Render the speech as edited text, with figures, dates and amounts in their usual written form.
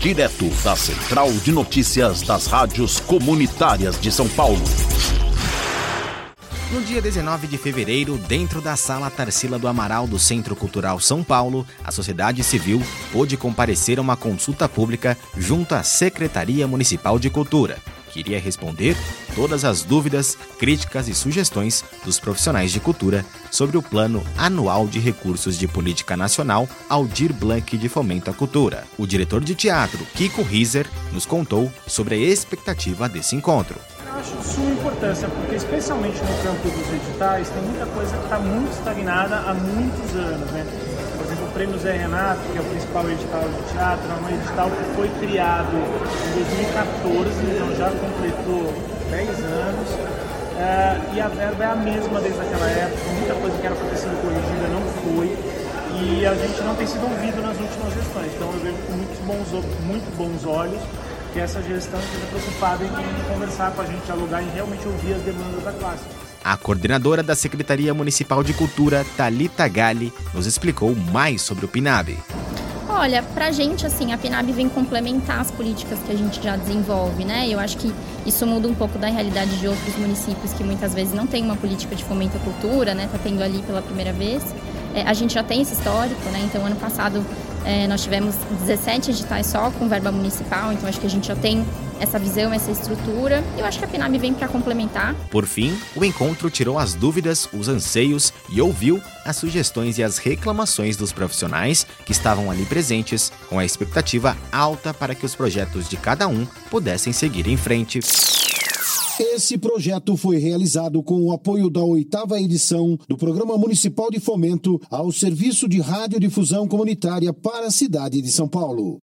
direto da Central de Notícias das Rádios Comunitárias de São Paulo. No dia 19 de fevereiro, dentro da Sala Tarsila do Amaral do Centro Cultural São Paulo, a sociedade civil pôde comparecer a uma consulta pública junto à Secretaria Municipal de Cultura, que iria responder todas as dúvidas, críticas e sugestões dos profissionais de cultura sobre o Plano Anual de Recursos de Política Nacional Aldir Blanc de Fomento à Cultura. O diretor de teatro, Kiko Riser, nos contou sobre a expectativa desse encontro. Eu acho de suma importância, porque especialmente no campo dos editais, tem muita coisa que está muito estagnada há muitos anos, né? Por exemplo, o Prêmio Zé Renato, que é o principal edital de teatro, é um edital que foi criado em 2014, então já completou 10 anos, e a verba é a mesma desde aquela época, muita coisa que era para ter sido corrigida não foi, e a gente não tem sido ouvido nas últimas gestões, então eu vejo com muito bons olhos que essa gestão esteja preocupada em conversar com a gente, dialogar e realmente ouvir as demandas da classe. A coordenadora da Secretaria Municipal de Cultura, Thalita Galli, nos explicou mais sobre o PNAB. Olha, pra gente, assim, a PNAB vem complementar as políticas que a gente já desenvolve, né? Eu acho que isso muda um pouco da realidade de outros municípios que muitas vezes não tem uma política de fomento à cultura, né? Tá tendo ali pela primeira vez. A gente já tem esse histórico, né? Então, ano passado, nós tivemos 17 editais só com verba municipal, então acho que a gente já tem essa visão, essa estrutura. Eu acho que a PNAB vem para complementar. Por fim, o encontro tirou as dúvidas, os anseios e ouviu as sugestões e as reclamações dos profissionais que estavam ali presentes, com a expectativa alta para que os projetos de cada um pudessem seguir em frente. Esse projeto foi realizado com o apoio da 8ª edição do Programa Municipal de Fomento ao Serviço de Radiodifusão Comunitária para a cidade de São Paulo.